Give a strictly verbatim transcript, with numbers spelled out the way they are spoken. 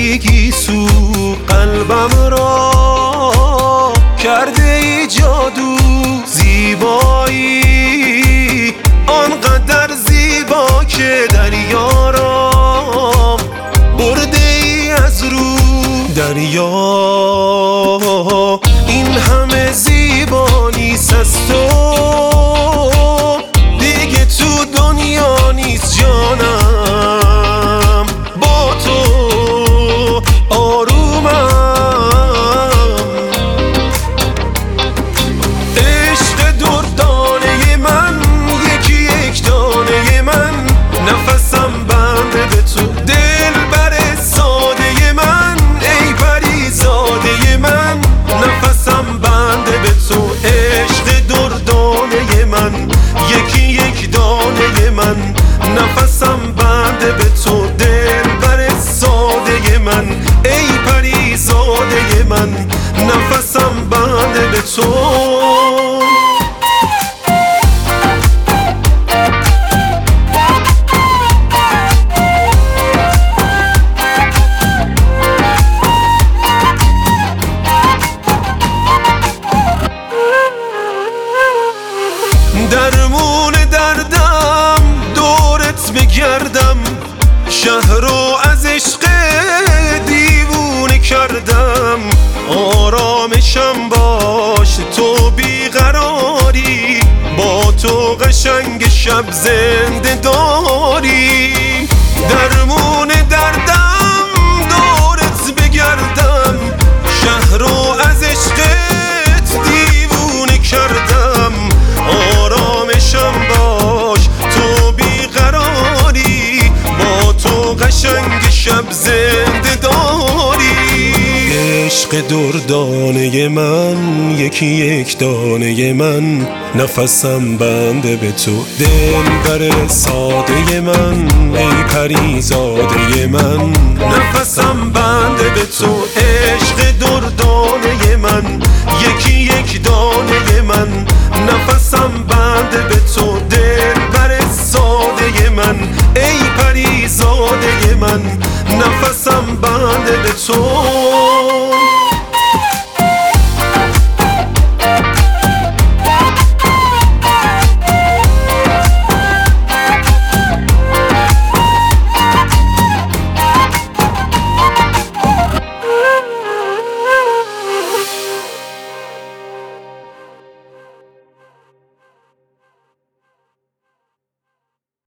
یکی سو قلبم را کرده ای جادو زیبایی آنقدر زیبا که دریا را برده ای از رو دریا این همه زیبا نیست از تو دیگه تو دنیا نیست جانم با تو آرومم عشق دردانه من یکی یک دانه من نفسم بنده به تو دل بر ساده من ای پری زاده من نفسم بنده به تو عشق دردانه من یکی یک دانه من نفسم بنده به تو دل بر ساده من ای پری زاده من نفسم بنده به تو درمون دردم دورت بگردم شهر رو از عشق دیوونه کردم آرامشم باش تو بیقراری با تو قشنگ شب زنده داری درمون دردم دورت بگردم شهر رو از عشقت دیوونه کردم آرامشم باش تو بیقراری با تو قشنگ شب زنده داری عشق دردانه من یکی یک دانه من نفسم بنده به تو دل بر ساده من ای پری زاده من نفسم بنده به تو عشق دردانه من یکی یک دانه من نفسم بنده به تو دل بر ساده من ای پری زاده من نفسم بنده به تو